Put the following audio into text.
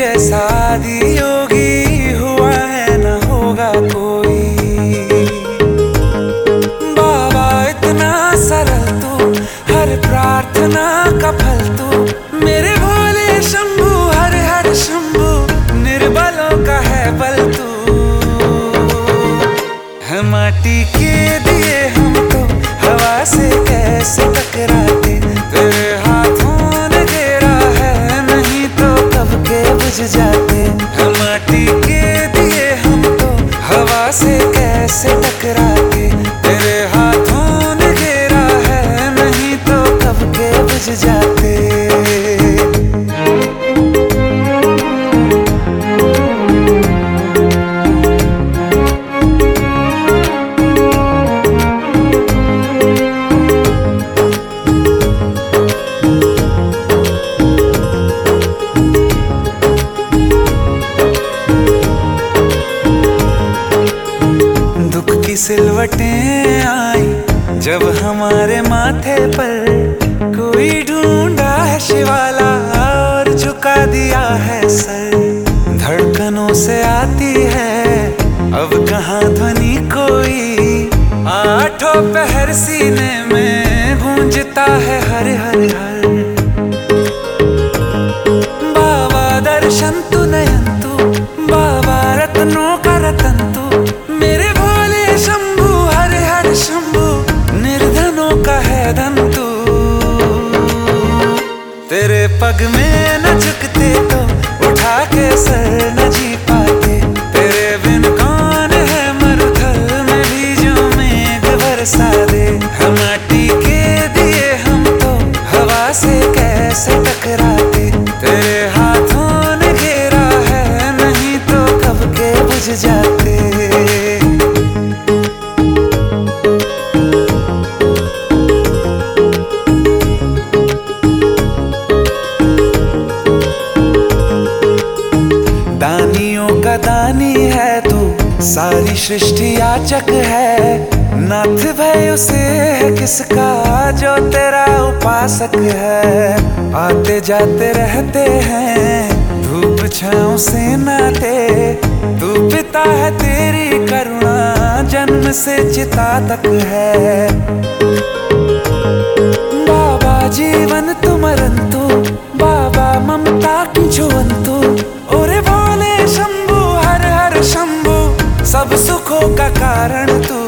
जैसा आदि योगी हुआ है न होगा कोई। बाबा इतना सरल तू, हर प्रार्थना का फल तू, मेरे भोले शंभू हर हर शंभू, निर्बलों का है बल तू। है माटी के दिए हम तो हवा से कैसे टकराते, तेरे हाथों ने घेरा है नहीं तो कब के बुझ जाते। है माटी के दिए हम तो हवा से कैसे टकराते, तेरे हाथों ने घेरा है नहीं तो कब के बुझ जाते। सिलवटें आई जब हमारे माथे पर, कोई ढूंढा है शिवाला और झुका दिया है सर। धड़कनों से आती है अब कहाँ ध्वनि कोई, आठों पहर सीने में गूंजता है हर हर हर। बाबा दर्शन तू नयन तू, बाबा रत्नों का रतन तू, मेरे शंभू हर हर शंभू, निर्धनों का है धन तू। तेरे पग में न झुकते तो उठा के सर न जी पाते, तेरे बिन कौन है मरुथल में भी जो मेघ बरसा दे। हम माटी के दिए हम तो हवा से कैसे टकराते, तेरे हाथों ने घेरा है नहीं तो कब के बुझ जाते। दानियों का दानी है तू, सारी सृष्टि याचक है। नाथ भय उसे है किसका जो तेरा उपासक है। आते जाते रहते हैं धूप छाँव से नाते, तू पिता है तेरी करुणा जन्म से चिता तक है। बाबा जीवन तू मरण तू, बाबा ममता की छुअन तू, ओरे भोले शंभू हर हर शंभू, सब सुखों का कारण तू।